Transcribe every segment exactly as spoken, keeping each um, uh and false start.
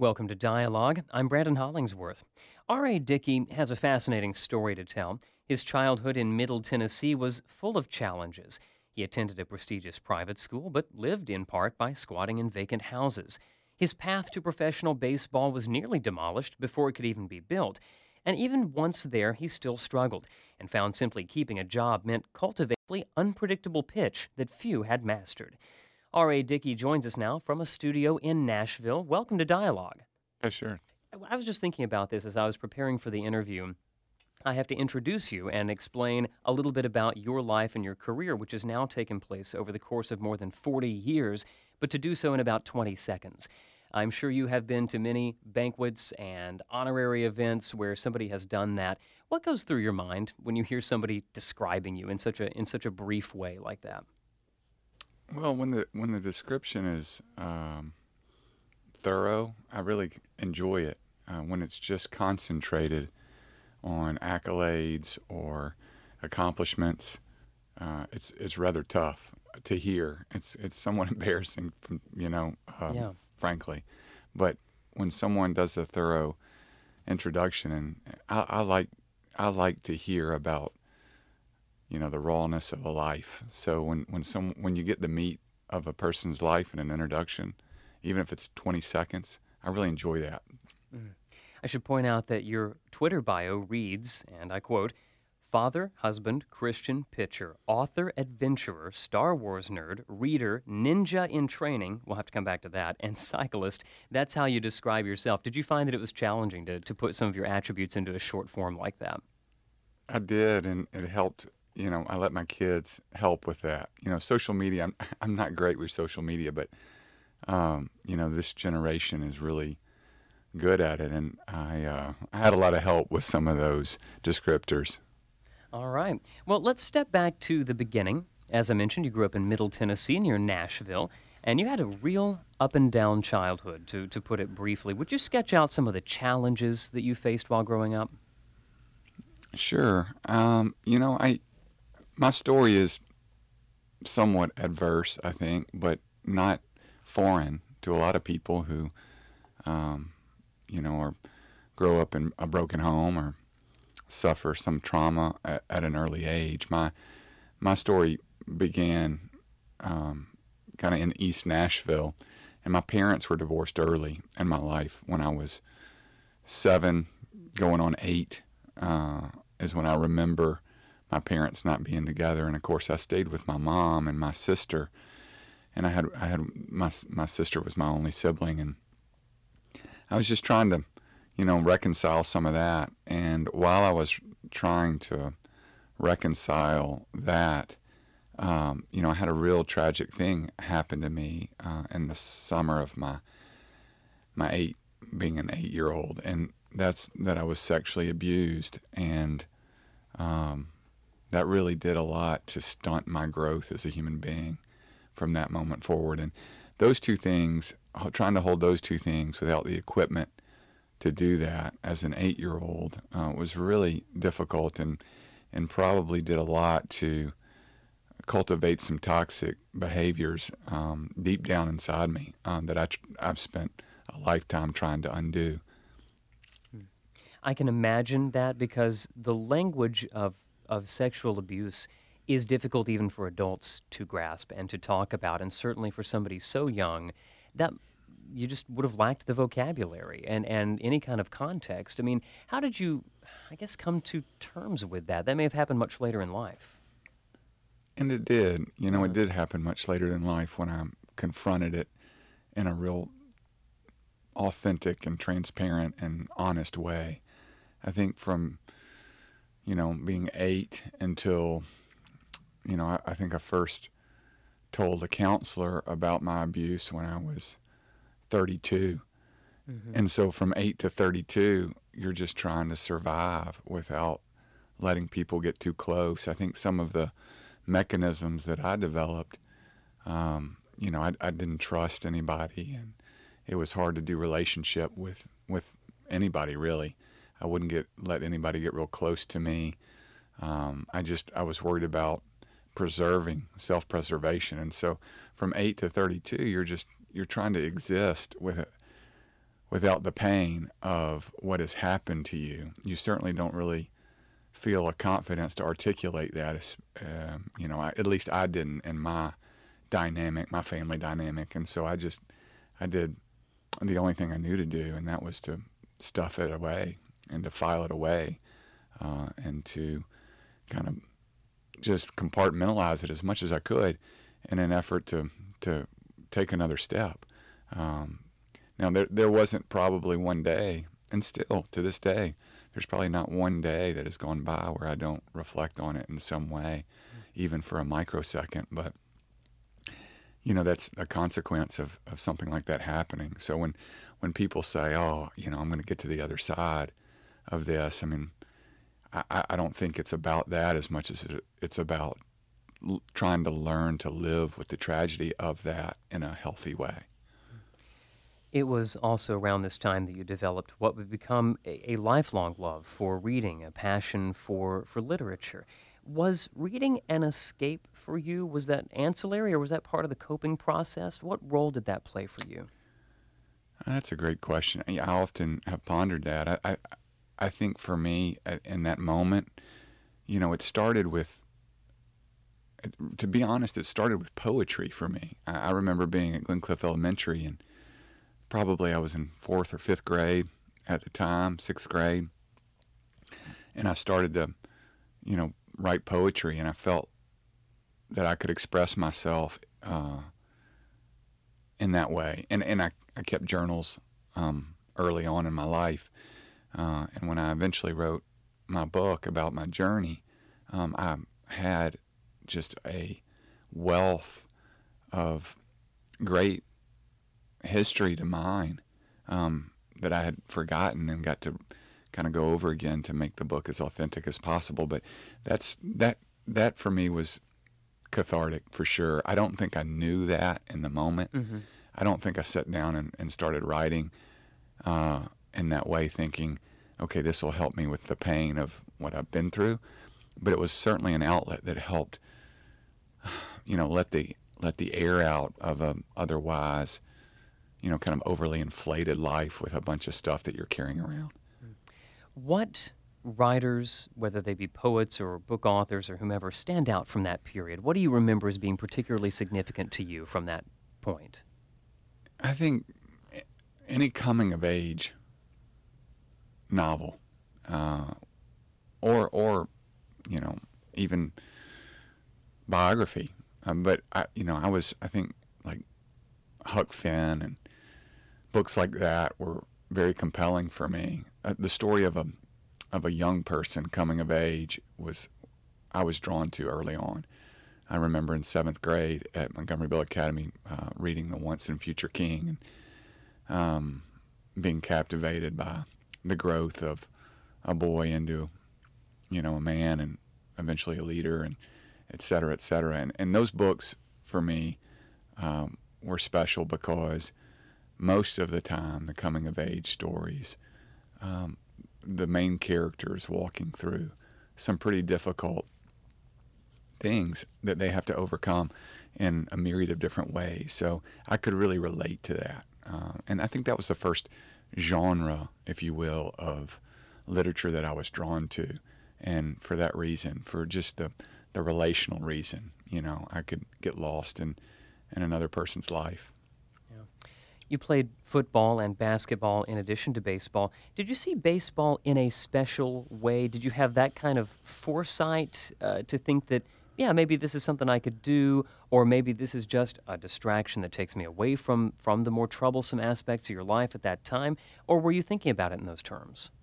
Welcome to Dialogue. I'm Brandon Hollingsworth. R A. Dickey has a fascinating story to tell. His childhood in Middle Tennessee was full of challenges. He attended a prestigious private school, but lived in part by squatting in vacant houses. His path to professional baseball was nearly demolished before it could even be built. And even once there, he still struggled and found simply keeping a job meant cultivating an unpredictable pitch that few had mastered. R A. Dickey joins us now from a studio in Nashville. Welcome to Dialogue. Yeah, sure. I was just thinking about this as I was preparing for the interview. I have to introduce you and explain a little bit about your life and your career, which has now taken place over the course of more than forty years, but to do so in about twenty seconds. I'm sure you have been to many banquets and honorary events where somebody has done that. What goes through your mind when you hear somebody describing you in such a in such a brief way like that? Well, when the when the description is um, thorough, I really enjoy it. Uh, when it's just concentrated on accolades or accomplishments, uh, it's it's rather tough to hear. It's it's somewhat embarrassing, from you know, um, Yeah. frankly. But when someone does a thorough introduction, and I, I like I like to hear about you know the rawness of a life. So when when some when you get the meat of a person's life in an introduction, even if it's twenty seconds, I really enjoy that. Mm. I should point out that your Twitter bio reads, and I quote, "Father, husband, Christian, pitcher, author, adventurer, Star Wars nerd, reader, ninja in training," we'll have to come back to that, "and cyclist." That's how you describe yourself. Did you find that it was challenging to, to put some of your attributes into a short form like that? I did, and it helped. You know, I let my kids help with that. You know, social media, I'm, I'm not great with social media, but, um, you know, this generation is really good at it. And I, uh, I had a lot of help with some of those descriptors. All right. Well, let's step back to the beginning. As I mentioned, you grew up in Middle Tennessee near Nashville, and you had a real up and down childhood, to, to put it briefly. Would you sketch out some of the challenges that you faced while growing up? Sure. Um, you know, I... My story is somewhat adverse, I think, but not foreign to a lot of people who, um, you know, or grow up in a broken home or suffer some trauma at, at an early age. My my story began um, kind of in East Nashville, and my parents were divorced early in my life. When I was seven, going on eight, uh, is when I remember my parents not being together. And of course I stayed with my mom and my sister, and I had I had my my sister was my only sibling, and I was just trying to you know reconcile some of that. And while I was trying to reconcile that, um, you know I had a real tragic thing happen to me uh, in the summer of my my eight being an eight year old, and that's that I was sexually abused. And um that really did a lot to stunt my growth as a human being from that moment forward. And those two things, trying to hold those two things without the equipment to do that as an eight-year-old uh, was really difficult, and, and probably did a lot to cultivate some toxic behaviors um, deep down inside me um, that I tr- I've spent a lifetime trying to undo. I can imagine that, because the language of of sexual abuse is difficult even for adults to grasp and to talk about, and certainly for somebody so young, that you just would have lacked the vocabulary and, and any kind of context. I mean, how did you, I guess, come to terms with that? That may have happened much later in life. And it did. You know, it did happen much later in life when I confronted it in a real authentic and transparent and honest way. I think from you know, being eight until, you know, I, I think I first told a counselor about my abuse when I was thirty-two. Mm-hmm. And so from eight to thirty-two, you're just trying to survive without letting people get too close. I think some of the mechanisms that I developed, um, you know, I, I didn't trust anybody, and it was hard to do relationship with, with anybody, really. I wouldn't get let anybody get real close to me. Um, I just I was worried about preserving self-preservation, and so from eight to thirty-two, you're just you're trying to exist with a without the pain of what has happened to you, you certainly don't really feel a confidence to articulate that. Uh, you know, I, at least I didn't in my dynamic, my family dynamic. And so I just, I did the only thing I knew to do, and that was to stuff it away and to file it away uh, and to kind of just compartmentalize it as much as I could in an effort to to take another step. Um, now, there there wasn't probably one day, and still to this day, there's probably not one day that has gone by where I don't reflect on it in some way, even for a microsecond. But, you know, that's a consequence of, of something like that happening. So when, when people say, oh, you know, I'm going to get to the other side of this, I mean, I, I don't think it's about that as much as it's about l- trying to learn to live with the tragedy of that in a healthy way. It was also around this time that you developed what would become a, a lifelong love for reading, a passion for, for literature. Was reading an escape for you? Was that ancillary, or was that part of the coping process? What role did that play for you? That's a great question. I often have pondered that. I, I, I think for me, in that moment, you know, it started with, to be honest, it started with poetry for me. I, I remember being at Glencliff Elementary, and probably I was in fourth or fifth grade at the time, sixth grade, and I started to, you know, write poetry, and I felt that I could express myself uh, in that way. And and I, I kept journals um, early on in my life, uh, and when I eventually wrote my book about my journey, um, I had just a wealth of great history to mine um, that I had forgotten and got to kind of go over again to make the book as authentic as possible. But that's that that for me was cathartic for sure. I don't think I knew that in the moment. Mm-hmm. I don't think I sat down and, and started writing uh, in that way thinking, okay, this will help me with the pain of what I've been through. But it was certainly an outlet that helped, you know, let the let the air out of a otherwise, you know, kind of overly inflated life with a bunch of stuff that you're carrying around. What writers, whether they be poets or book authors or whomever, stand out from that period? What do you remember as being particularly significant to you from that point? I think any coming-of-age novel, uh, or or you know, even biography. Um, but I, you know, I was I think like Huck Finn and books like that were very compelling for me. Uh, the story of a of a young person coming of age was I was drawn to early on. I remember in seventh grade at Montgomery Bill Academy uh, reading The Once and Future King and um, being captivated by the growth of a boy into, you know, a man and eventually a leader, and et cetera, et cetera. And, and those books for me um, were special because most of the time, the coming of age stories, um, the main characters walking through some pretty difficult things that they have to overcome in a myriad of different ways. So I could really relate to that. Uh, and I think that was the first genre, if you will, of literature that I was drawn to. And for that reason, for just the, the relational reason, you know, I could get lost in, in another person's life. You played football and basketball in addition to baseball. Did you see baseball in a special way? Did you have that kind of foresight uh, to think that, yeah, maybe this is something I could do, or maybe this is just a distraction that takes me away from, from the more troublesome aspects of your life at that time? Or were you thinking about it in those terms?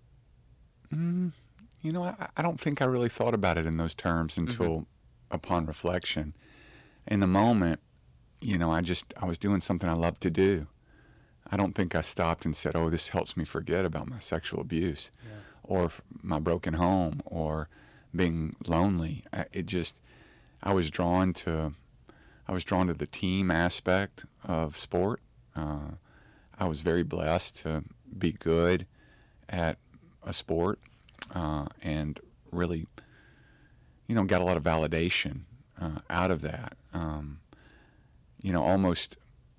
Mm, you know, I, I don't think I really thought about it in those terms until Mm-hmm. upon reflection. In the moment, you know, I just, I was doing something I loved to do. I don't think I stopped and said, oh, this helps me forget about my sexual abuse yeah. or my broken home or being lonely. I, it just, I was drawn to, I was drawn to the team aspect of sport. Uh, I was very blessed to be good at a sport uh, and really, you know, got a lot of validation uh, out of that. Um, you know, almost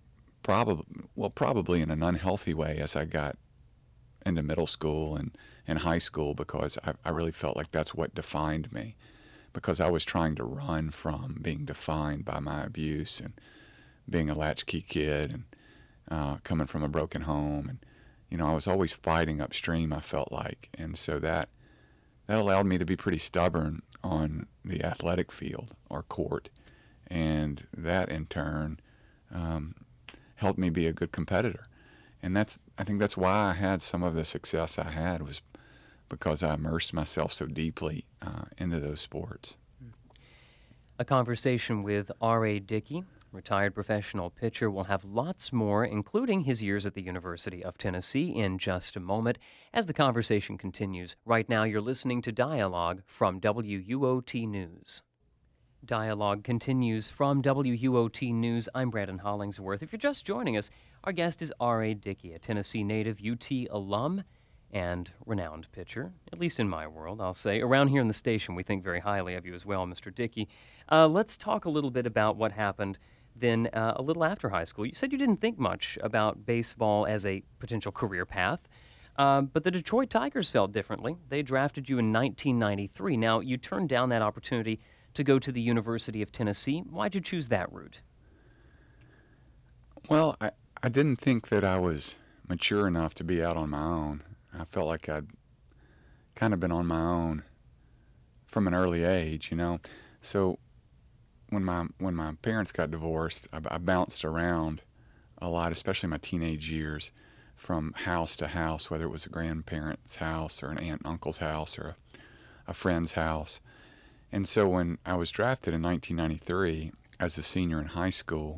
probably, well, probably in an unhealthy way as I got into middle school and, and high school, because I, I really felt like that's what defined me, because I was trying to run from being defined by my abuse and being a latchkey kid and uh, coming from a broken home. And, you know, I was always fighting upstream, I felt like. And so that that allowed me to be pretty stubborn on the athletic field or court. And that, in turn, um, helped me be a good competitor. And that's I think that's why I had some of the success I had, was because I immersed myself so deeply uh, into those sports. A conversation with R A. Dickey, retired professional pitcher. We'll have lots more, including his years at the University of Tennessee, in just a moment as the conversation continues. Right now, you're listening to Dialogue from W U O T News. Dialogue continues from W U O T News. I'm Brandon Hollingsworth. If you're just joining us, our guest is R A. Dickey, a Tennessee native, U T alum, and renowned pitcher, at least in my world, I'll say. Around here in the station, we think very highly of you as well, Mister Dickey. Uh, let's talk a little bit about what happened then uh, a little after high school. You said you didn't think much about baseball as a potential career path, uh, but the Detroit Tigers felt differently. They drafted you in nineteen ninety-three. Now, you turned down that opportunity to go to the University of Tennessee. Why'd you choose that route? Well, I, I didn't think that I was mature enough to be out on my own. I felt like I'd kind of been on my own from an early age, you know. So when my when my parents got divorced, I, I bounced around a lot, especially my teenage years, from house to house, whether it was a grandparent's house or an aunt and uncle's house or a, a friend's house. And so when I was drafted in nineteen ninety-three as a senior in high school,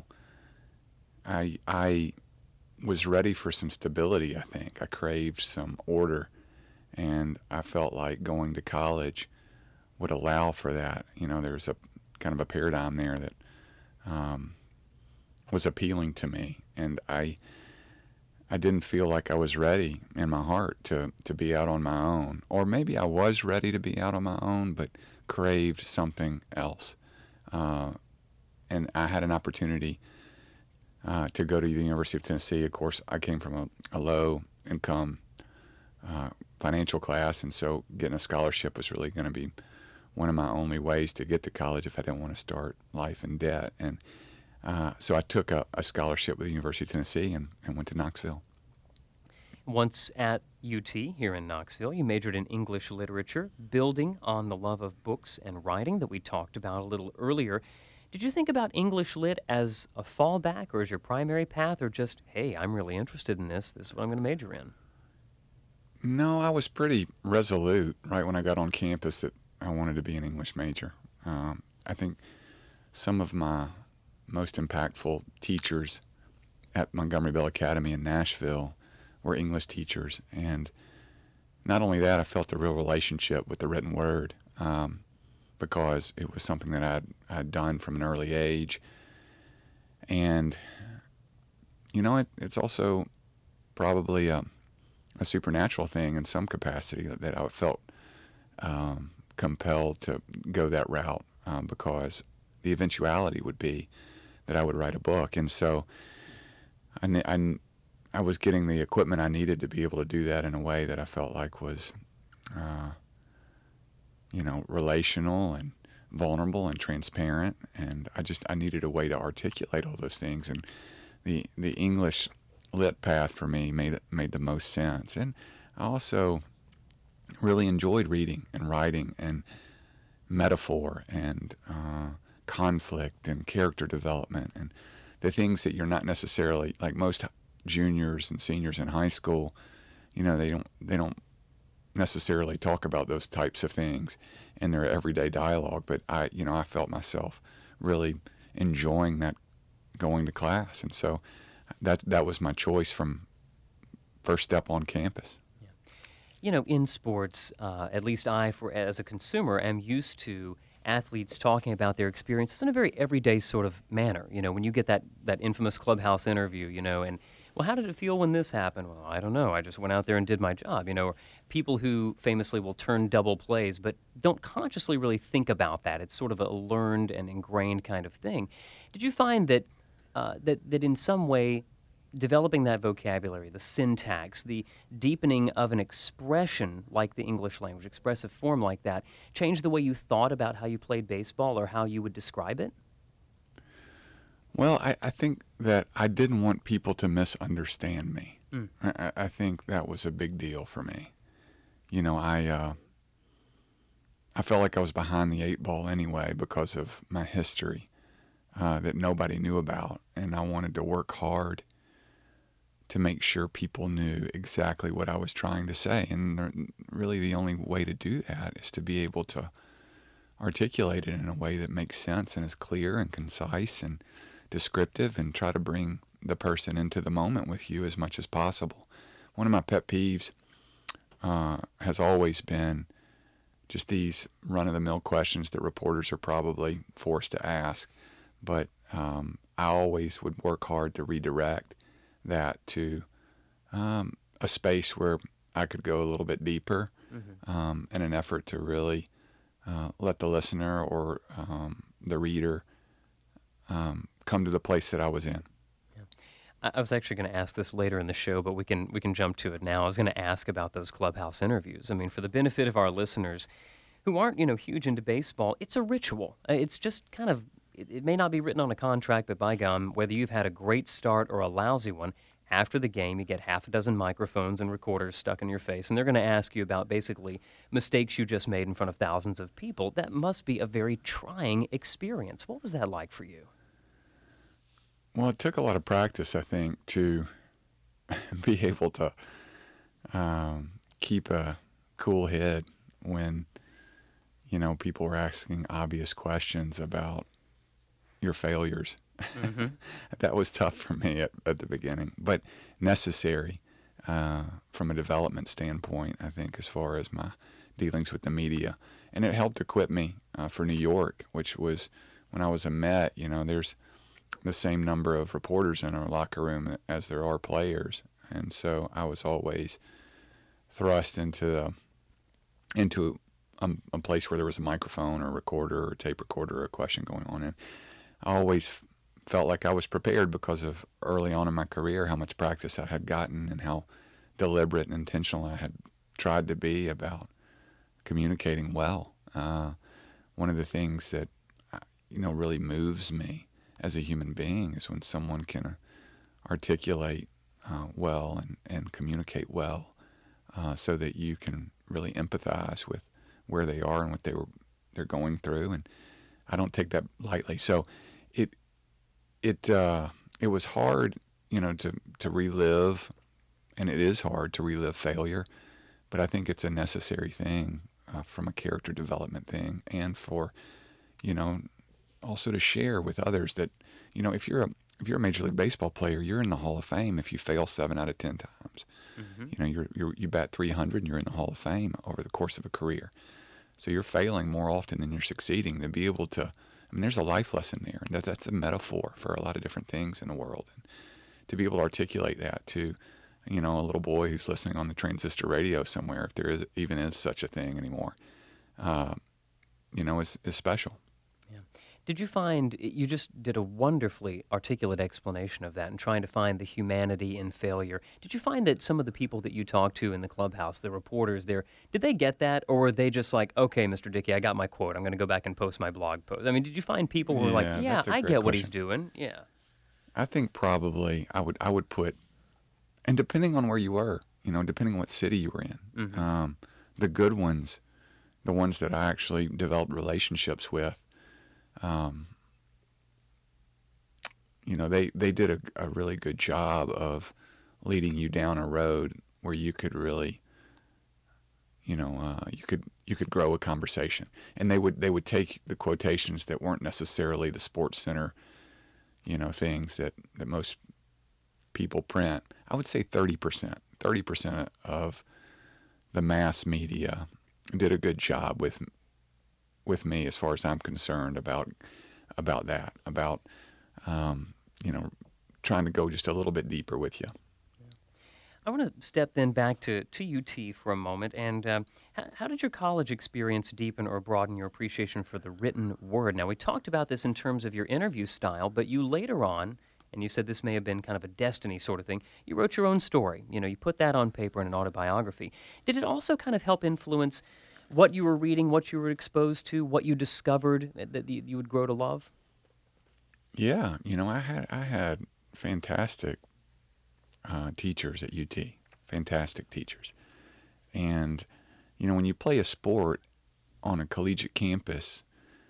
I I was ready for some stability, I think. I craved some order, and I felt like going to college would allow for that. You know, there's a kind of a paradigm there that um, was appealing to me, and I I didn't feel like I was ready in my heart to, to be out on my own. Or maybe I was ready to be out on my own, but craved something else. Uh, and I had an opportunity uh, to go to the University of Tennessee. Of course, I came from a, a low-income uh, financial class, and so getting a scholarship was really going to be one of my only ways to get to college if I didn't want to start life in debt. And uh, so I took a, a scholarship with the University of Tennessee and, and went to Knoxville. Once at U T here in Knoxville, you majored in English literature, building on the love of books and writing that we talked about a little earlier. Did you think about English lit as a fallback or as your primary path, or just, hey, I'm really interested in this, this is what I'm going to major in? No, I was pretty resolute right when I got on campus that I wanted to be an English major. Um, I think some of my most impactful teachers at Montgomery Bell Academy in Nashville were English teachers, and not only that, I felt a real relationship with the written word um, because it was something that I'd, I'd done from an early age. And, you know, it, it's also probably a, a supernatural thing in some capacity that, that I felt um, compelled to go that route um, because the eventuality would be that I would write a book. And so I, I, I was getting the equipment I needed to be able to do that in a way that I felt like was, uh, you know, relational and vulnerable and transparent. And I just, I needed a way to articulate all those things. And the the English lit path for me made made the most sense. And I also really enjoyed reading and writing and metaphor and uh, conflict and character development and the things that you're not necessarily, like most juniors and seniors in high school, you know, they don't they don't necessarily talk about those types of things in their everyday dialogue. But I, you know, I felt myself really enjoying that going to class, and so that that was my choice from first step on campus. Yeah. You know, in sports, uh, at least I, for as a consumer, am used to athletes talking about their experiences in a very everyday sort of manner. You know, when you get that, that infamous clubhouse interview, you know, and, well, how did it feel when this happened? Well, I don't know. I just went out there and did my job, you know. Or people who famously will turn double plays but don't consciously really think about that. It's sort of a learned and ingrained kind of thing. Did you find that uh, that, that in some way developing that vocabulary, the syntax, the deepening of an expression like the English language, expressive form like that, change the way you thought about how you played baseball or how you would describe it? Well, I, I think that I didn't want people to misunderstand me. Mm. I, I think that was a big deal for me. You know, I uh, I felt like I was behind the eight ball anyway because of my history uh, that nobody knew about, and I wanted to work hard to make sure people knew exactly what I was trying to say. And really the only way to do that is to be able to articulate it in a way that makes sense and is clear and concise and descriptive, and try to bring the person into the moment with you as much as possible. One of my pet peeves uh, has always been just these run-of-the-mill questions that reporters are probably forced to ask. But um, I always would work hard to redirect that to um, a space where I could go a little bit deeper mm-hmm. um, in an effort to really uh, let the listener or um, the reader um, come to the place that I was in. Yeah. I, I was actually going to ask this later in the show, but we can we can jump to it now. I was going to ask about those clubhouse interviews. I mean, for the benefit of our listeners who aren't, you know, huge into baseball, it's a ritual. It's just kind of, it, it may not be written on a contract, but by gum, whether you've had a great start or a lousy one, after the game, you get half a dozen microphones and recorders stuck in your face, and they're going to ask you about basically mistakes you just made in front of thousands of people. That must be a very trying experience. What was that like for you? Well, it took a lot of practice, I think, to be able to um, keep a cool head when, you know, people were asking obvious questions about your failures. Mm-hmm. That was tough for me at, at the beginning, but necessary uh, from a development standpoint, I think, as far as my dealings with the media. And it helped equip me uh, for New York, which was when I was a Met. You know, there's the same number of reporters in our locker room as there are players, and so I was always thrust into the, into a, a place where there was a microphone or a recorder or a tape recorder or a question going on, and I always felt like I was prepared because of early on in my career how much practice I had gotten and how deliberate and intentional I had tried to be about communicating well. Uh, one of the things that you know really moves me as a human being is when someone can articulate uh, well and, and communicate well, uh, so that you can really empathize with where they are and what they were they're going through. And I don't take that lightly. So it it uh, it was hard, you know, to to relive, and it is hard to relive failure, but I think it's a necessary thing uh, from a character development thing, and for, you know, also to share with others that, you know, if you're a if you're a Major League Baseball player, you're in the Hall of Fame if you fail seven out of ten times. Mm-hmm. You know, you're, you're you bat three hundred and you're in the Hall of Fame over the course of a career. So you're failing more often than you're succeeding. To be able to, I mean, there's a life lesson there, and that that's a metaphor for a lot of different things in the world. And to be able to articulate that to, you know, a little boy who's listening on the transistor radio somewhere, if there is even is such a thing anymore, uh, you know, is is special. Yeah. Did you find, you just did a wonderfully articulate explanation of that and trying to find the humanity in failure. Did you find that some of the people that you talked to in the clubhouse, the reporters there, did they get that? Or were they just like, okay, Mister Dickey, I got my quote. I'm going to go back and post my blog post. I mean, did you find people who were Yeah, like, yeah, that's a I great get what he's question. doing. Yeah. I think probably I would I would put, and depending on where you were, you know, depending on what city you were in, mm-hmm. um, the good ones, the ones that I actually developed relationships with, um, you know, they, they did a, a really good job of leading you down a road where you could really, you know, uh, you could you could grow a conversation, and they would they would take the quotations that weren't necessarily the Sports Center, you know, things that, that most people print. I would say thirty percent. thirty percent of the mass media did a good job with with me as far as I'm concerned about about that, about, um, you know, trying to go just a little bit deeper with you. I want to step then back to, to U T for a moment. And um, how, how did your college experience deepen or broaden your appreciation for the written word? Now, we talked about this in terms of your interview style, but you later on and you said this may have been kind of a destiny sort of thing. You wrote your own story. You know, you put that on paper in an autobiography. Did it also kind of help influence what you were reading, what you were exposed to, what you discovered that you you would grow to love? Yeah, you know, I had I had fantastic uh, teachers at U T, fantastic teachers. And, you know, when you play a sport on a collegiate campus,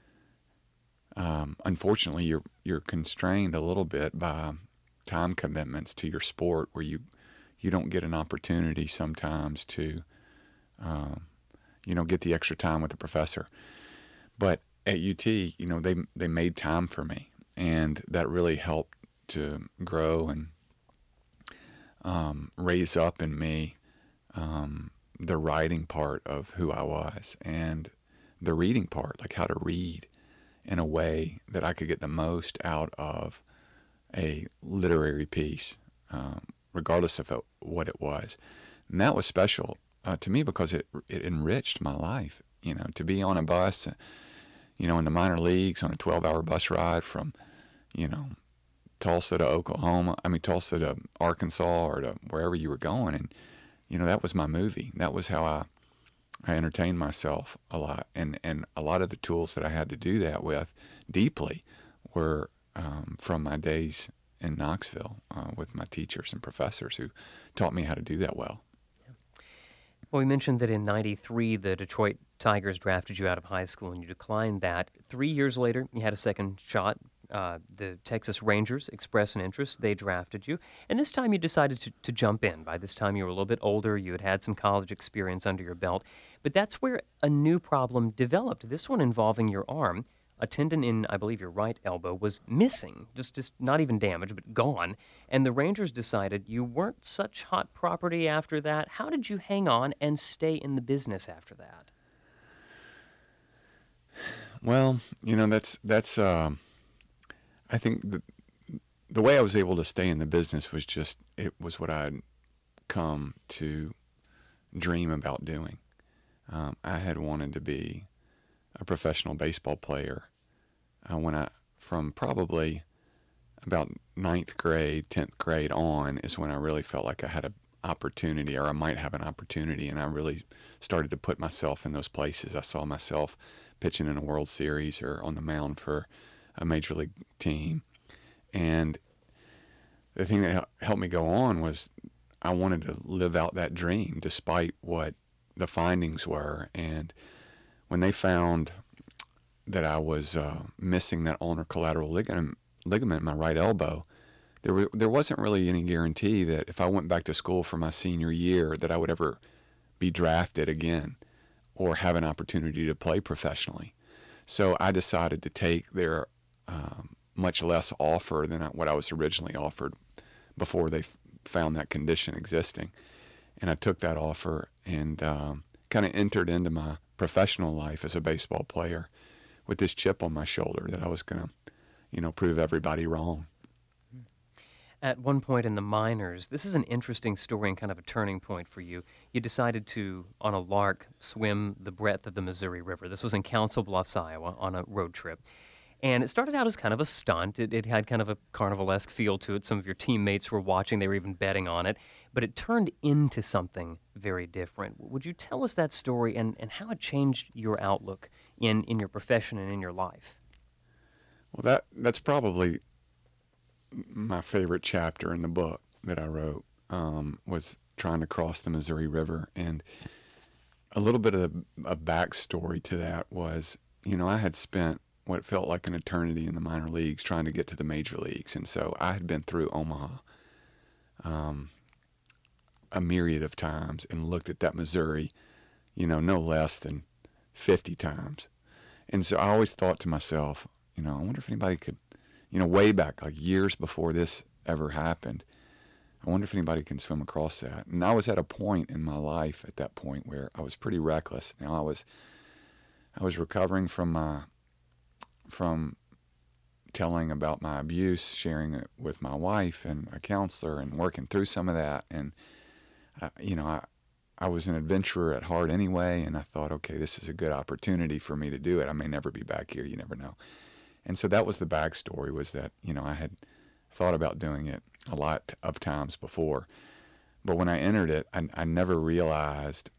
um, unfortunately, you're you're constrained a little bit by time commitments to your sport, where you you don't get an opportunity sometimes to, um, you know, get the extra time with the professor. But at U T, you know, they they made time for me, and that really helped to grow and um, raise up in me um, the writing part of who I was, and the reading part, like how to read in a way that I could get the most out of a literary piece, um, regardless of it, what it was. And that was special uh, to me because it it enriched my life. You know, to be on a bus, you know, in the minor leagues on a twelve-hour bus ride from, you know, Tulsa to Oklahoma, I mean, Tulsa to Arkansas or to wherever you were going. And, you know, that was my movie. That was how I, I entertained myself a lot. And, and a lot of the tools that I had to do that with deeply were um, from my days in Knoxville uh, with my teachers and professors who taught me how to do that well. Well, we mentioned that in ninety-three, the Detroit Tigers drafted you out of high school, and you declined that. Three years later, you had a second shot. Uh, the Texas Rangers expressed an interest. They drafted you. And this time you decided to, to jump in. By this time, you were a little bit older. You had had some college experience under your belt. But that's where a new problem developed, this one involving your arm. A tendon in, I believe, your right elbow was missing, just, just not even damaged, but gone. And the Rangers decided you weren't such hot property after that. How did you hang on and stay in the business after that? Well, you know, that's, that's uh, I think the, the way I was able to stay in the business was just, it was what I'd come to dream about doing. Um, I had wanted to be a professional baseball player uh, when I, from probably about ninth grade, tenth grade on is when I really felt like I had an opportunity, or I might have an opportunity, and I really started to put myself in those places. I saw myself pitching in a World Series or on the mound for a major league team. And the thing that helped me go on was I wanted to live out that dream despite what the findings were. And when they found that I was uh, missing that ulnar collateral ligament, ligament in my right elbow, there were, there wasn't really any guarantee that if I went back to school for my senior year that I would ever be drafted again or have an opportunity to play professionally. So I decided to take their um, much less offer than what I was originally offered before they f- found that condition existing. And I took that offer and um, kind of entered into my professional life as a baseball player with this chip on my shoulder that I was going to, you know, prove everybody wrong. At one point in the minors, this is an interesting story and kind of a turning point for you. You decided to, on a lark, swim the breadth of the Missouri River. This was in Council Bluffs, Iowa, on a road trip. And it started out as kind of a stunt. It, it had kind of a carnivalesque feel to it. Some of your teammates were watching. They were even betting on it. But it turned into something very different. Would you tell us that story and, and how it changed your outlook in, in your profession and in your life? Well, that that's probably my favorite chapter in the book that I wrote, um, was trying to cross the Missouri River. And a little bit of a backstory to that was, you know, I had spent what felt like an eternity in the minor leagues trying to get to the major leagues. And so I had been through Omaha um, a myriad of times and looked at that Missouri, you know, no less than fifty times. And so I always thought to myself, you know, I wonder if anybody could, you know, way back, like years before this ever happened, I wonder if anybody can swim across that. And I was at a point in my life at that point where I was pretty reckless. Now I was, I was recovering from my from telling about my abuse, sharing it with my wife and a counselor and working through some of that. And, I, you know, I, I was an adventurer at heart anyway, and I thought, okay, this is a good opportunity for me to do it. I may never be back here. You never know. And so that was the backstory, was that, you know, I had thought about doing it a lot of times before. But when I entered it, I, I never realized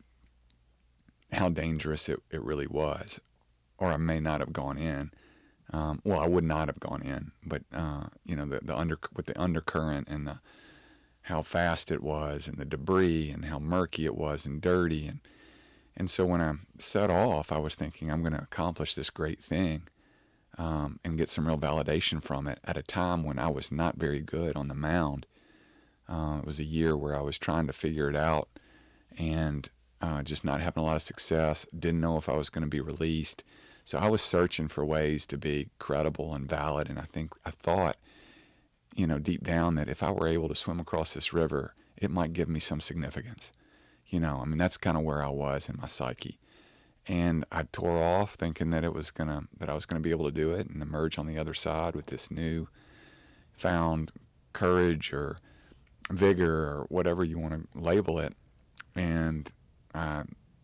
how dangerous it, it really was, or I may not have gone in. Um, well, I would not have gone in, but uh, you know, the, the under with the undercurrent and the how fast it was and the debris and how murky it was and dirty, and and so when I set off, I was thinking I'm going to accomplish this great thing um, and get some real validation from it at a time when I was not very good on the mound. Uh, it was a year where I was trying to figure it out and uh, just not having a lot of success. Didn't know if I was going to be released. So I was searching for ways to be credible and valid, and I think I thought, you know, deep down that if I were able to swim across this river, it might give me some significance. You know, I mean, that's kind of where I was in my psyche. And I tore off thinking that it was gonna, that I was gonna be able to do it and emerge on the other side with this new found courage or vigor or whatever you want to label it. And uh,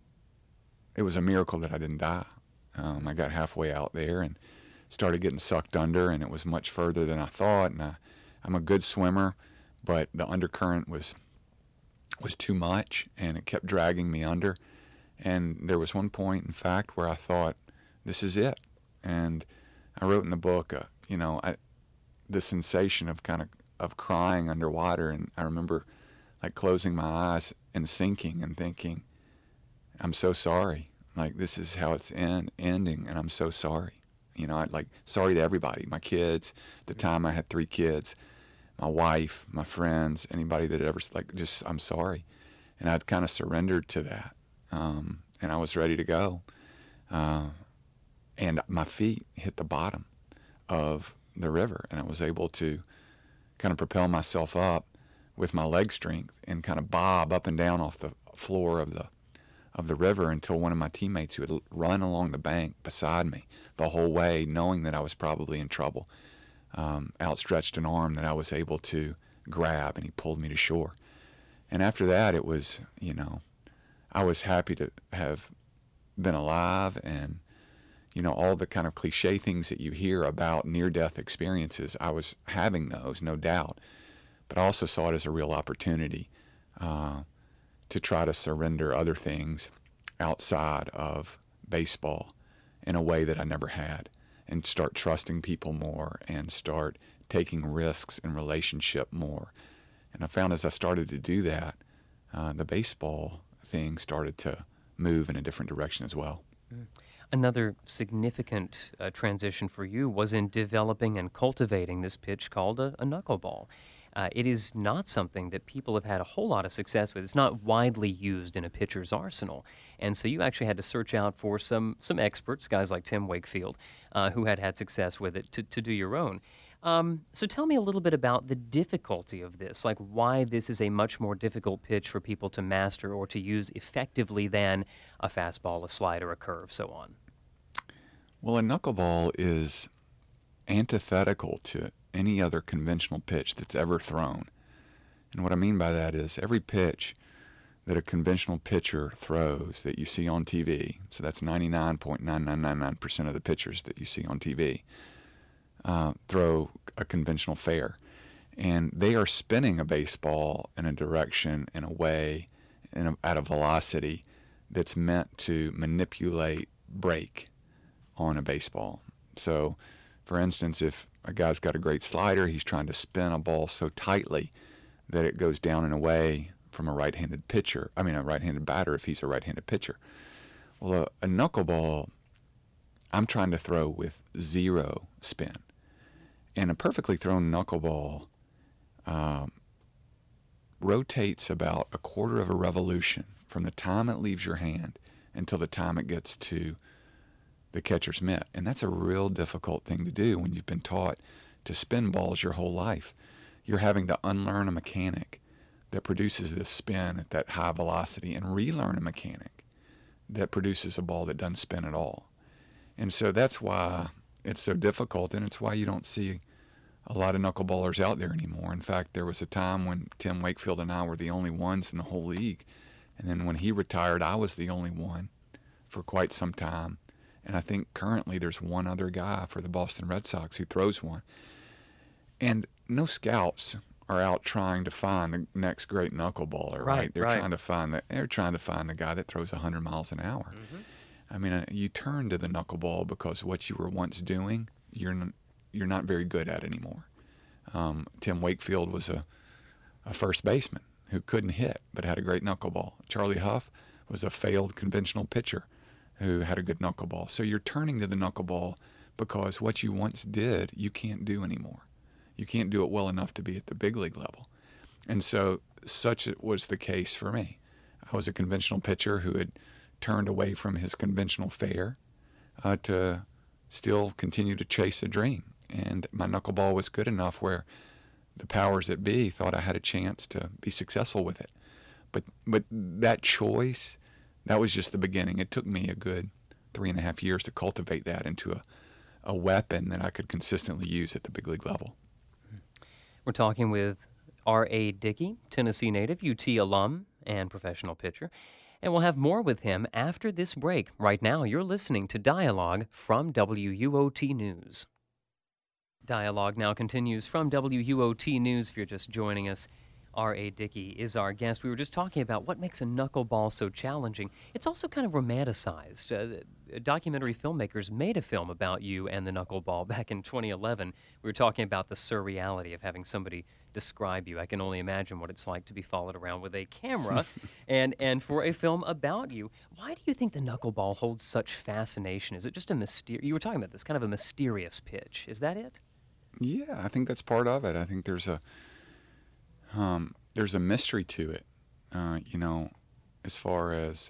it was a miracle that I didn't die. Um, I got halfway out there and started getting sucked under, and it was much further than I thought. And I, I'm a good swimmer, but the undercurrent was was too much, and it kept dragging me under. And there was one point, in fact, where I thought, this is it. And I wrote in the book, uh, you know, I, the sensation of kind of of crying underwater, and I remember like closing my eyes and sinking and thinking, I'm so sorry. Like, this is how it's end, ending, and I'm so sorry. You know, I'd like, sorry to everybody, my kids. At the time I had three kids, my wife, my friends, anybody that ever, like, just, I'm sorry. And I'd kind of surrendered to that. Um, and I was ready to go. Uh, and my feet hit the bottom of the river, and I was able to kind of propel myself up with my leg strength and kind of bob up and down off the floor of the of the river until one of my teammates who had run along the bank beside me the whole way, knowing that I was probably in trouble, um, outstretched an arm that I was able to grab, and he pulled me to shore. And after that, it was, you know, I was happy to have been alive, and, you know, all the kind of cliche things that you hear about near-death experiences, I was having those, no doubt. But I also saw it as a real opportunity uh, to try to surrender other things outside of baseball in a way that I never had, and start trusting people more and start taking risks in relationship more. And I found as I started to do that, uh, the baseball thing started to move in a different direction as well. Mm. Another significant uh, transition for you was in developing and cultivating this pitch called a, a knuckleball. Uh, it is not something that people have had a whole lot of success with. It's not widely used in a pitcher's arsenal. And so you actually had to search out for some some experts, guys like Tim Wakefield, uh, who had had success with it, to, to do your own. Um, so tell me a little bit about the difficulty of this, like why this is a much more difficult pitch for people to master or to use effectively than a fastball, a slider, a curve, so on. Well, a knuckleball is antithetical to any other conventional pitch that's ever thrown. And what I mean by that is every pitch that a conventional pitcher throws that you see on T V, so that's ninety-nine point nine nine nine nine percent of the pitchers that you see on T V, uh, throw a conventional fair. And they are spinning a baseball in a direction, in a way, in a, at a velocity that's meant to manipulate break on a baseball. So, for instance, if a guy's got a great slider, he's trying to spin a ball so tightly that it goes down and away from a right-handed pitcher. I mean, a right-handed batter if he's a right-handed pitcher. Well, a, a knuckleball, I'm trying to throw with zero spin. And a perfectly thrown knuckleball um, rotates about a quarter of a revolution from the time it leaves your hand until the time it gets to the catcher's mitt. And that's a real difficult thing to do when you've been taught to spin balls your whole life. You're having to unlearn a mechanic that produces this spin at that high velocity and relearn a mechanic that produces a ball that doesn't spin at all. And so that's why it's so difficult, and it's why you don't see a lot of knuckleballers out there anymore. In fact, there was a time when Tim Wakefield and I were the only ones in the whole league. And then when he retired, I was the only one for quite some time. And I think currently there's one other guy for the Boston Red Sox who throws one. And no scouts are out trying to find the next great knuckleballer, right? Right, They're right. trying to find the they're trying to find the guy that throws one hundred miles an hour. Mm-hmm. I mean, uh, you turn to the knuckleball because what you were once doing, you're n- you're not very good at anymore. Um, Tim Wakefield was a, a first baseman who couldn't hit but had a great knuckleball. Charlie Huff was a failed conventional pitcher who had a good knuckleball. So you're turning to the knuckleball because what you once did, you can't do anymore. You can't do it well enough to be at the big league level. And so such it was the case for me. I was a conventional pitcher who had turned away from his conventional fare uh, to still continue to chase a dream. And my knuckleball was good enough where the powers that be thought I had a chance to be successful with it. But but that choice, that was just the beginning. It took me a good three and a half years to cultivate that into a, a weapon that I could consistently use at the big league level. We're talking with R A. Dickey, Tennessee native, U T alum, and professional pitcher. And we'll have more with him after this break. Right now, you're listening to Dialogue from W U O T News. Dialogue now continues from W U O T News. If you're just joining us, R A. Dickey is our guest. We were just talking about what makes a knuckleball so challenging. It's also kind of romanticized. Uh, documentary filmmakers made a film about you and the knuckleball back in twenty eleven. We were talking about the surreality of having somebody describe you. I can only imagine what it's like to be followed around with a camera and, and for a film about you. Why do you think the knuckleball holds such fascination? Is it just a mysterious, you were talking about this, kind of a mysterious pitch. Is that it? Yeah, I think that's part of it. I think there's a um, there's a mystery to it, uh, you know, as far as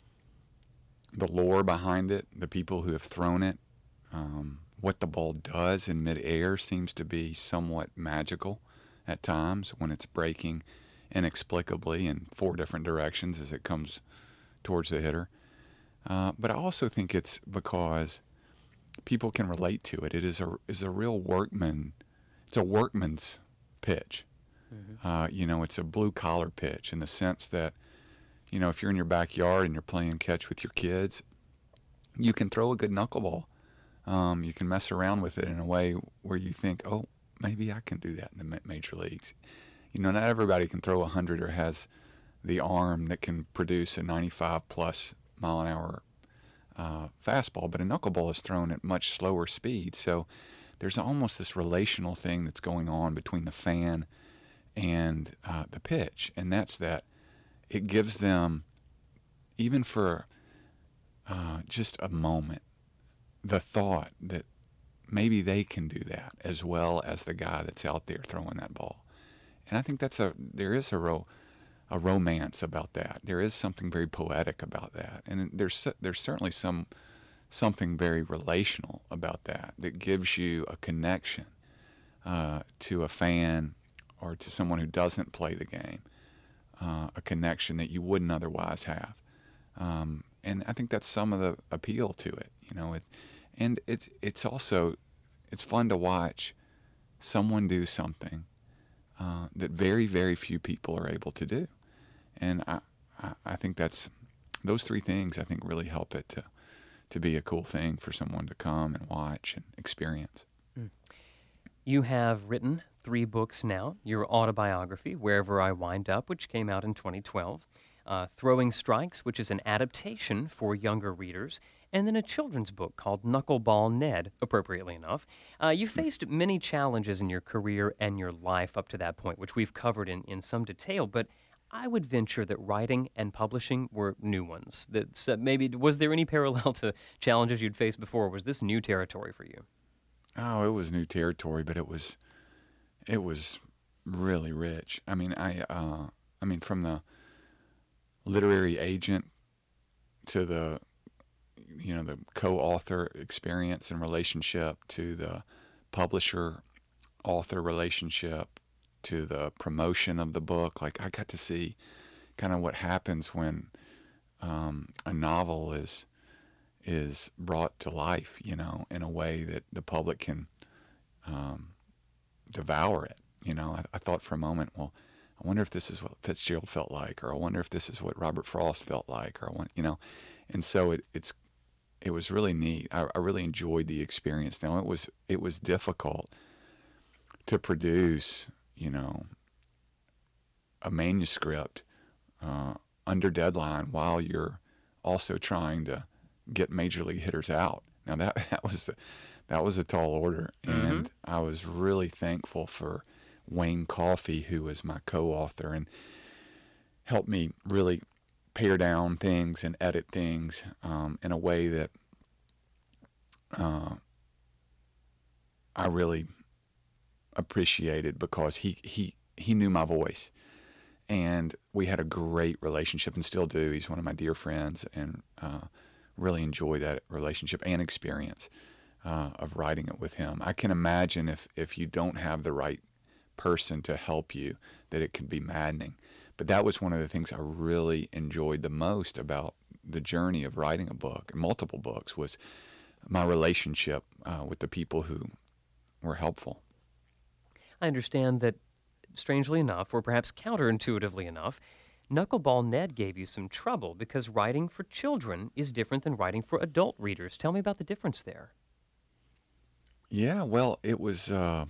the lore behind it, the people who have thrown it, um, what the ball does in midair seems to be somewhat magical at times when it's breaking inexplicably in four different directions as it comes towards the hitter. Uh, but I also think it's because people can relate to it. It is a is a real workman. It's a workman's pitch. Mm-hmm. Uh, you know, it's a blue collar pitch in the sense that, you know, if you're in your backyard and you're playing catch with your kids, you can throw a good knuckleball. Um, you can mess around with it in a way where you think, oh, maybe I can do that in the major leagues. You know, not everybody can throw a hundred or has the arm that can produce a ninety-five plus mile an hour Uh, fastball, but a knuckleball is thrown at much slower speed. So there's almost this relational thing that's going on between the fan and uh, the pitch, and that's that it gives them, even for uh, just a moment, the thought that maybe they can do that as well as the guy that's out there throwing that ball. And I think that's a there is a ro- a romance about that. There is something very poetic about that, and there's there's certainly some something very relational about that that gives you a connection uh, to a fan or to someone who doesn't play the game, uh, a connection that you wouldn't otherwise have. Um, and I think that's some of the appeal to it, you know. It, and it's it's also it's fun to watch someone do something uh, that very very few people are able to do. And I, I think that's those three things I think really help it to to be a cool thing for someone to come and watch and experience. Mm. You have written three books now. Your autobiography, Wherever I Wind Up, which came out in twenty twelve, uh, Throwing Strikes, which is an adaptation for younger readers, and then a children's book called Knuckleball Ned, appropriately enough. Uh, you faced many challenges in your career and your life up to that point, which we've covered in, in some detail, but I would venture that writing and publishing were new ones. That's, uh, maybe was there any parallel to challenges you'd faced before? Or was this new territory for you? Oh, it was new territory, but it was it was really rich. I mean, I uh, I mean, from the literary agent to the you know the co-author experience and relationship to the publisher author relationship to the promotion of the book. Like, I got to see kind of what happens when um, a novel is is brought to life, you know, in a way that the public can um, devour it. You know, I, I thought for a moment, well, I wonder if this is what Fitzgerald felt like, or I wonder if this is what Robert Frost felt like, or I want, you know, and so it, it's it was really neat. I, I really enjoyed the experience. Now it was it was difficult to produce, you know, a manuscript uh, under deadline while you're also trying to get major league hitters out. Now that that was the, that was a tall order, Mm-hmm. and I was really thankful for Wayne Coffey, who was my co-author and helped me really pare down things and edit things um, in a way that uh, I really appreciated, because he, he, he knew my voice. And we had a great relationship, and still do. He's one of my dear friends, and uh, really enjoy that relationship and experience uh, of writing it with him. I can imagine if, if you don't have the right person to help you, that it can be maddening. But that was one of the things I really enjoyed the most about the journey of writing a book, multiple books, was my relationship uh, with the people who were helpful. I understand that, strangely enough, or perhaps counterintuitively enough, Knuckleball Ned gave you some trouble because writing for children is different than writing for adult readers. Tell me about the difference there. Yeah, well, it was, uh,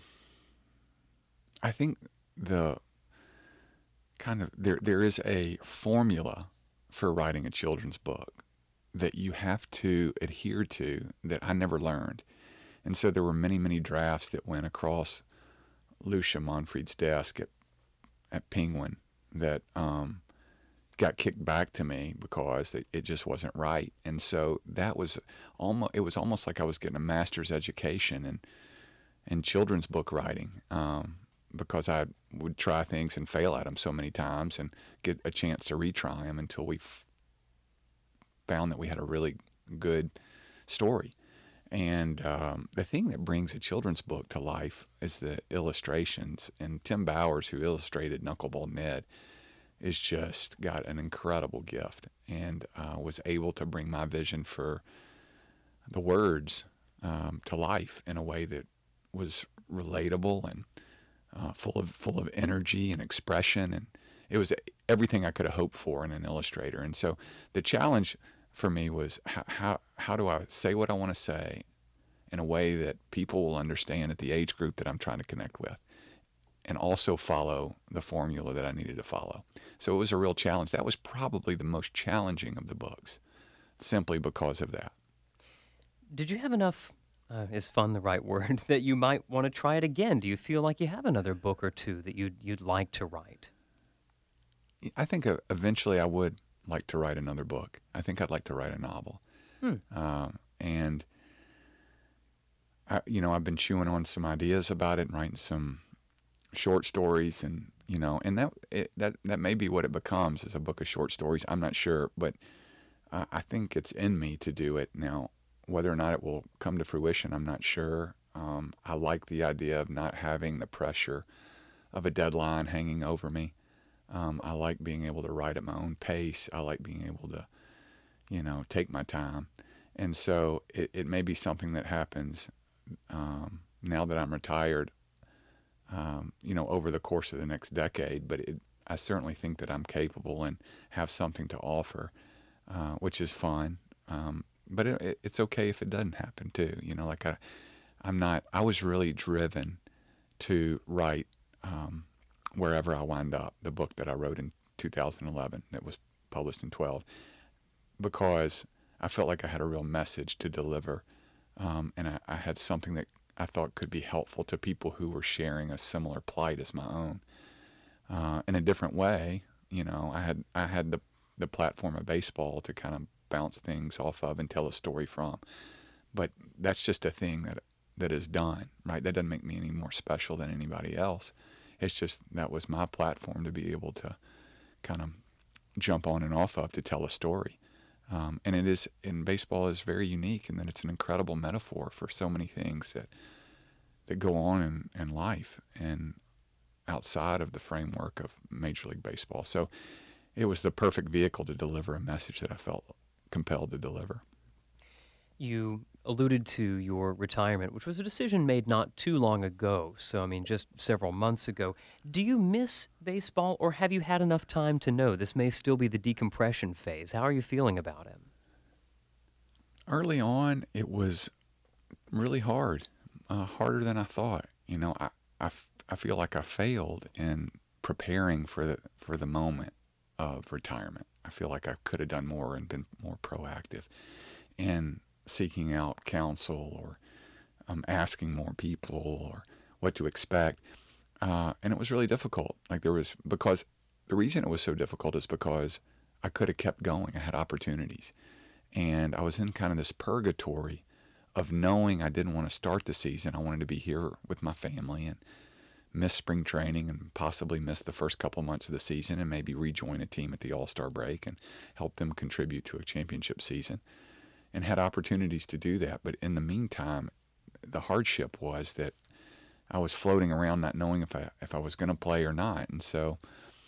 I think the kind of, there there is a formula for writing a children's book that you have to adhere to that I never learned. And so there were many, many drafts that went across Lucia Monfried's desk at, at Penguin that um, got kicked back to me because it, it just wasn't right. And so that was almost, it was almost like I was getting a master's education in, in children's book writing um, because I would try things and fail at them so many times and get a chance to retry them until we f- found that we had a really good story. And um, the thing that brings a children's book to life is the illustrations. And Tim Bowers, who illustrated Knuckleball Ned, is just got an incredible gift, and uh, was able to bring my vision for the words um, to life in a way that was relatable and uh, full of full of energy and expression. And it was everything I could have hoped for in an illustrator. And so the challenge for me was how, how how do I say what I want to say in a way that people will understand at the age group that I'm trying to connect with, and also follow the formula that I needed to follow. So it was a real challenge. That was probably the most challenging of the books, simply because of that. Did you have enough, uh, is fun the right word, that you might want to try it again? Do you feel like you have another book or two that you'd, you'd like to write? I think uh, eventually I would like to write another book. I think I'd like to write a novel. Hmm. Um, and, I, you know, I've been chewing on some ideas about it and writing some short stories, and, you know, and that it, that that may be what it becomes, is a book of short stories. I'm not sure, but uh, I think it's in me to do it. Now, whether or not it will come to fruition, I'm not sure. Um, I like the idea of not having the pressure of a deadline hanging over me. Um, I like being able to write at my own pace. I like being able to, you know, take my time. And so it, it may be something that happens um, now that I'm retired, um, you know, over the course of the next decade. But it, I certainly think that I'm capable and have something to offer, uh, which is fun. Um, but it, it, it's okay if it doesn't happen too. You know, like I, I'm not, I was really driven to write um, Wherever I Wind Up, the book that I wrote in two thousand eleven that was published in twelve, because I felt like I had a real message to deliver, um, and I, I had something that I thought could be helpful to people who were sharing a similar plight as my own, uh, in a different way. You know, I had I had the the platform of baseball to kind of bounce things off of and tell a story from, but that's just a thing that that is done, right? That doesn't make me any more special than anybody else. It's just that was my platform to be able to kind of jump on and off of to tell a story. Um, and it is, and baseball is very unique in that it's an incredible metaphor for so many things that that go on in, in life and outside of the framework of Major League Baseball. So it was the perfect vehicle to deliver a message that I felt compelled to deliver. You alluded to your retirement, which was a decision made not too long ago, so I mean just several months ago. Do you miss baseball, or have you had enough time to know this may still be the decompression phase? How are you feeling about it? Early on, it was really hard, uh, harder than I thought. You know, I, I, f- I feel like I failed in preparing for the for the moment of retirement. I feel like I could have done more and been more proactive in seeking out counsel or um, asking more people or what to expect. Uh, and it was really difficult. Like there was, because the reason it was so difficult is because I could have kept going. I had opportunities. And I was in kind of this purgatory of knowing I didn't want to start the season. I wanted to be here with my family and miss spring training and possibly miss the first couple months of the season and maybe rejoin a team at the All-Star break and help them contribute to a championship season, and had opportunities to do that. But in the meantime, the hardship was that I was floating around not knowing if I if I was going to play or not. And so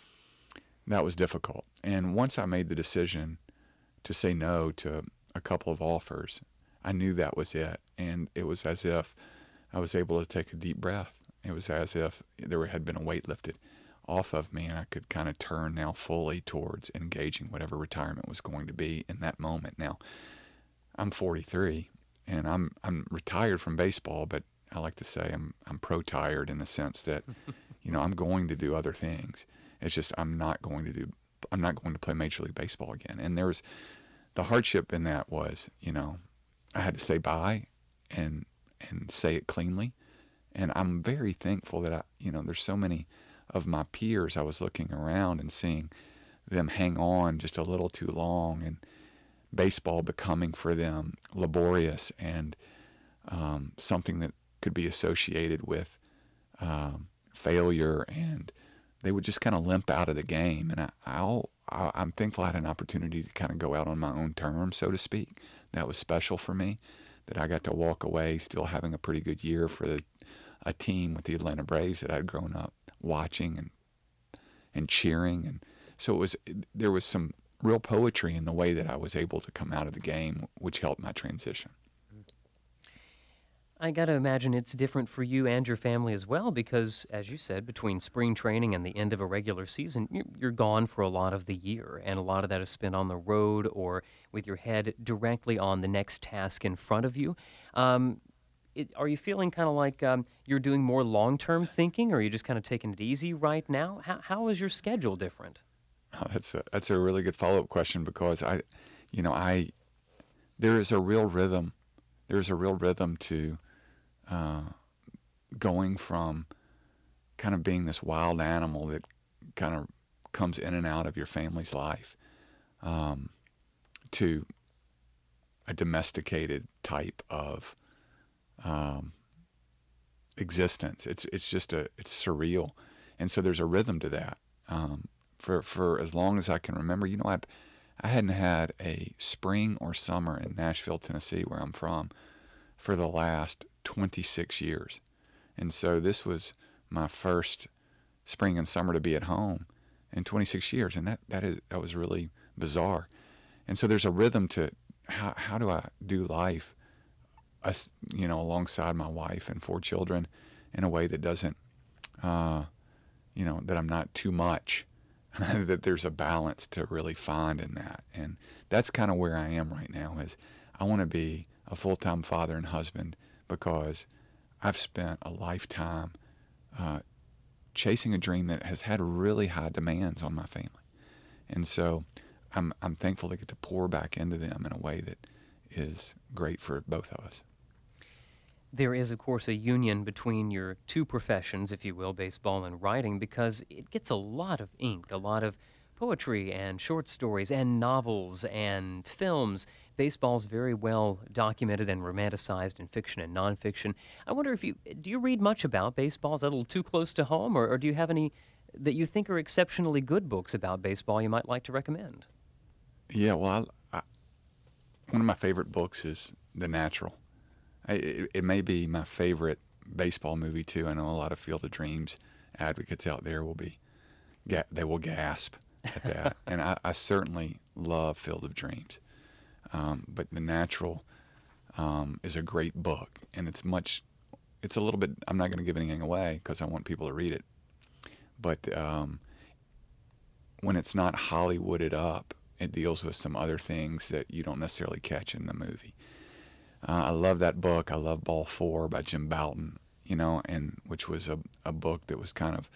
that was difficult. And once I made the decision to say no to a couple of offers, I knew that was it. And it was as if I was able to take a deep breath. It was as if there had been a weight lifted off of me, and I could kind of turn now fully towards engaging whatever retirement was going to be in that moment. Now, I'm forty-three, and I'm I'm retired from baseball, but I like to say I'm I'm pro-tired in the sense that, you know, I'm going to do other things. It's just I'm not going to do I'm not going to play Major League Baseball again. And there was the hardship in that was, you know, I had to say bye and and say it cleanly. And I'm very thankful that I, you know, there's so many of my peers. I was looking around and seeing them hang on just a little too long, and baseball becoming for them laborious and um, something that could be associated with um, failure, and they would just kind of limp out of the game. And I, I'll, I, I'm thankful I had an opportunity to kind of go out on my own terms, so to speak. That was special for me, that I got to walk away still having a pretty good year for the, a team with the Atlanta Braves that I'd grown up watching and and cheering. And so it was there was some real poetry in the way that I was able to come out of the game, which helped my transition. I got to imagine it's different for you and your family as well, because, as you said, between spring training and the end of a regular season, you- you're gone for a lot of the year, and a lot of that is spent on the road or with your head directly on the next task in front of you. Um, it, are you feeling kind of like um, you're doing more long-term thinking, or are you just kind of taking it easy right now? How, how is your schedule different? Oh, that's a that's a really good follow-up question, because I, you know, I there is a real rhythm. There's a real rhythm to uh, going from kind of being this wild animal that kind of comes in and out of your family's life um, to a domesticated type of um, existence. It's it's just a it's surreal, and so there's a rhythm to that. Um, for for as long as I can remember, you know, I I hadn't had a spring or summer in Nashville, Tennessee, where I'm from, for the last twenty-six years, and so this was my first spring and summer to be at home in twenty-six years, and that that is that was really bizarre. And so there's a rhythm to how how do I do life, us, you know, alongside my wife and four children, in a way that doesn't, uh, you know, that I'm not too much, that there's a balance to really find in that. And that's kind of where I am right now, is I want to be a full-time father and husband, because I've spent a lifetime uh, chasing a dream that has had really high demands on my family. And so I'm I'm thankful to get to pour back into them in a way that is great for both of us. There is, of course, a union between your two professions, if you will, baseball and writing, because it gets a lot of ink, a lot of poetry and short stories and novels and films. Baseball's very well documented and romanticized in fiction and nonfiction. I wonder if you, do you read much about baseball? Is that a little too close to home, or, or do you have any that you think are exceptionally good books about baseball you might like to recommend? Yeah, well, I, I, one of my favorite books is The Natural. It, it may be my favorite baseball movie too. I know a lot of Field of Dreams advocates out there will be, they will gasp at that, and I, I certainly love Field of Dreams. Um, but The Natural um, is a great book, and it's much, it's a little bit. I'm not going to give anything away because I want people to read it. But um, when it's not Hollywooded up, it deals with some other things that you don't necessarily catch in the movie. Uh, I love that book. I love Ball Four by Jim Bouton. you know, and which was a, a book that was kind of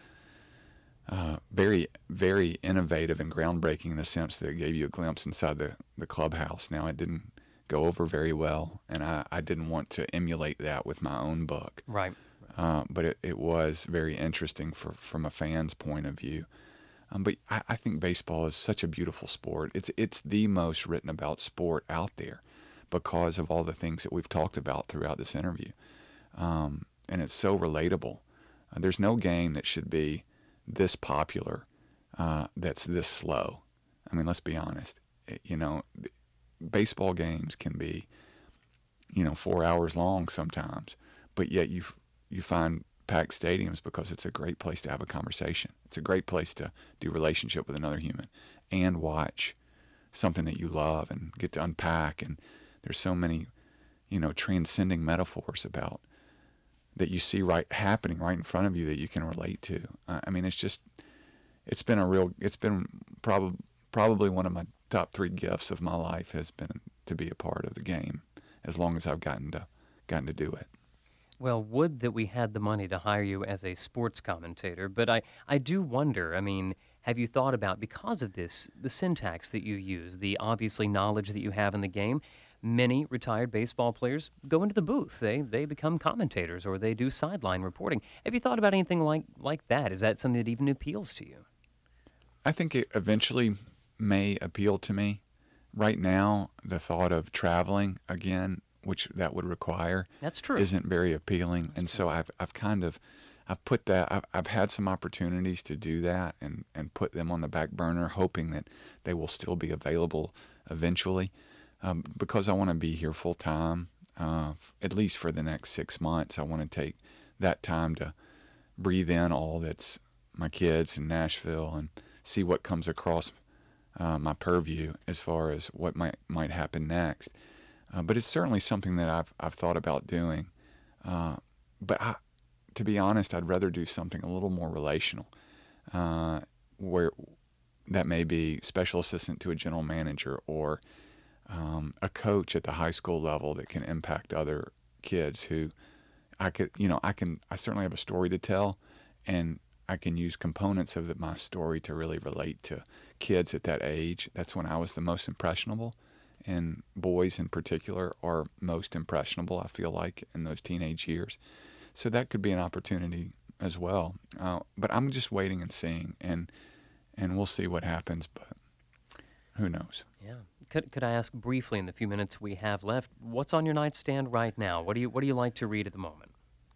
uh, very, very innovative and groundbreaking in the sense that it gave you a glimpse inside the, the clubhouse. Now, it didn't go over very well, and I, I didn't want to emulate that with my own book. Right. Uh, but it, it was very interesting for, from a fan's point of view. Um, but I, I think baseball is such a beautiful sport. It's it's the most written about sport out there because of all the things that we've talked about throughout this interview. Um, and it's so relatable. Uh, there's no game that should be this popular uh, that's this slow. I mean, let's be honest. It, you know, baseball games can be, you know, four hours long sometimes, but yet you you find packed stadiums because it's a great place to have a conversation. It's a great place to do relationship with another human and watch something that you love and get to unpack. And there's so many, you know, transcending metaphors about that you see right happening right in front of you that you can relate to. Uh, I mean, it's just, it's been a real, it's been probably probably one of my top three gifts of my life has been to be a part of the game as long as I've gotten to gotten to do it. Well, would that we had the money to hire you as a sports commentator, but I, I do wonder, I mean, have you thought about, because of this, the syntax that you use, the obviously knowledge that you have in the game, many retired baseball players go into the booth. They they become commentators or they do sideline reporting. Have you thought about anything like, like that? Is that something that even appeals to you? I think it eventually may appeal to me. Right now, the thought of traveling again, which that would require, That's true. isn't very appealing. That's and true. so I've I've kind of I've put that I've, I've had some opportunities to do that and, and put them on the back burner, hoping that they will still be available eventually, um, because I want to be here full time, uh, f- at least for the next six months. I want to take that time to breathe in all that's my kids in Nashville and see what comes across uh, my purview as far as what might might happen next. Uh, but it's certainly something that I've I've thought about doing. Uh, but I, to be honest, I'd rather do something a little more relational, uh, where that may be special assistant to a general manager or um, a coach at the high school level that can impact other kids who I could, you know, I can, I certainly have a story to tell, and I can use components of the, my story to really relate to kids at that age. That's when I was the most impressionable. And boys in particular are most impressionable, I feel like, in those teenage years. So that could be an opportunity as well. Uh, but I'm just waiting and seeing, and and we'll see what happens, but who knows? Yeah. Could could I ask briefly in the few minutes we have left, what's on your nightstand right now? What do you what do you like to read at the moment?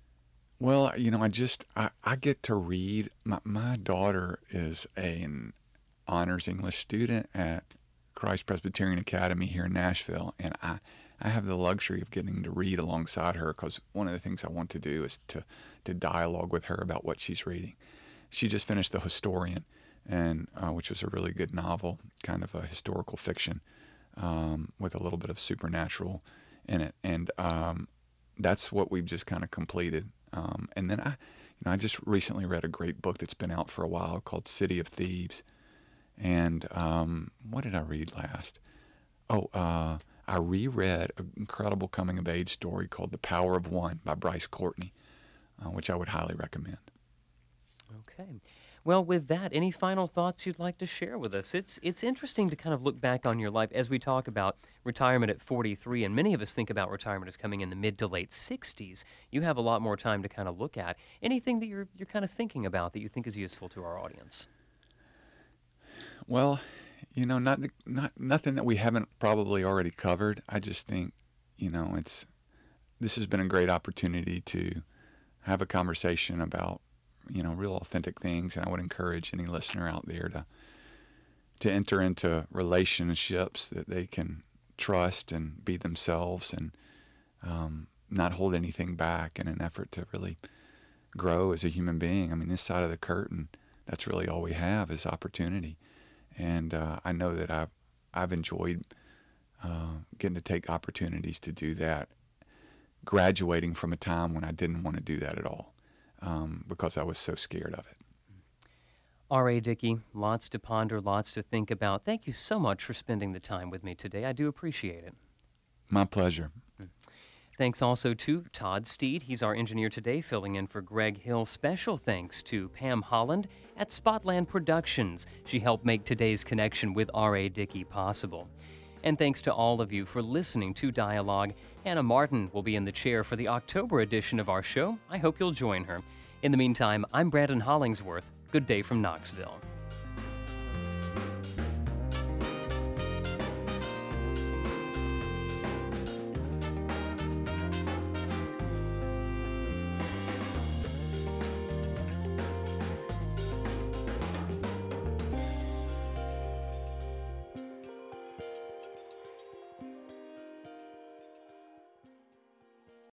Well, you know, I just, I, I get to read. My, my daughter is an honors English student at Christ Presbyterian Academy here in Nashville, and I, I have the luxury of getting to read alongside her because one of the things I want to do is to, to dialogue with her about what she's reading. She just finished The Historian, and uh, which was a really good novel, kind of a historical fiction um, with a little bit of supernatural in it, and um, that's what we've just kind of completed. Um, and then I, you know, I just recently read a great book that's been out for a while called City of Thieves. And um, what did I read last? Oh, uh, I reread an incredible coming-of-age story called The Power of One by Bryce Courtney, uh, which I would highly recommend. Okay. Well, with that, any final thoughts you'd like to share with us? It's it's interesting to kind of look back on your life as we talk about retirement at forty-three, and many of us think about retirement as coming in the mid to late sixties. You have a lot more time to kind of look at. Anything that you're you're kind of thinking about that you think is useful to our audience? Well, you know, not not nothing that we haven't probably already covered. I just think, you know, it's this has been a great opportunity to have a conversation about, you know, real authentic things, and I would encourage any listener out there to to enter into relationships that they can trust and be themselves and um, not hold anything back in an effort to really grow as a human being. I mean, this side of the curtain, that's really all we have is opportunity. And uh, I know that I've, I've enjoyed uh, getting to take opportunities to do that, graduating from a time when I didn't want to do that at all um, because I was so scared of it. R A. Dickey, lots to ponder, lots to think about. Thank you so much for spending the time with me today. I do appreciate it. My pleasure. Thanks also to Todd Steed. He's our engineer today, filling in for Greg Hill. Special thanks to Pam Holland at Spotland Productions. She helped make today's connection with R A. Dickey possible. And thanks to all of you for listening to Dialogue. Hannah Martin will be in the chair for the October edition of our show. I hope you'll join her. In the meantime, I'm Brandon Hollingsworth. Good day from Knoxville.